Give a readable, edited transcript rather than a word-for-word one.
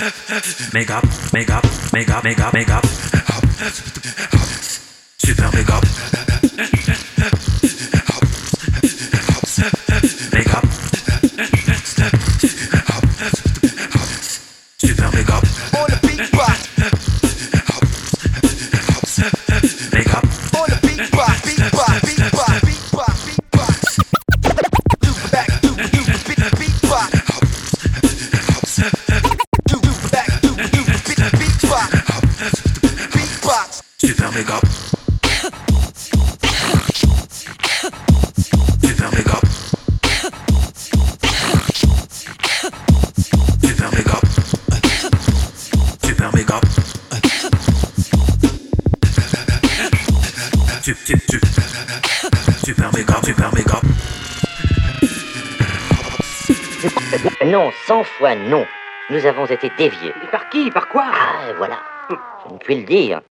Méga, méga, méga, méga, méga. Super méga. Méga. Super méga. On the beatbox. Méga. On the beatbox. Beatbox. Beatbox. Beatbox. Beatbox. Do back. Do beatbox. Do back. Do beatbox. Beatbox. Super méga. Super méga. Super méga. Super méga. Super méga. Super méga. Non, 100 fois non. Nous avons été déviés. Par qui? Par quoi? Ah, voilà. Je ne puis le dire.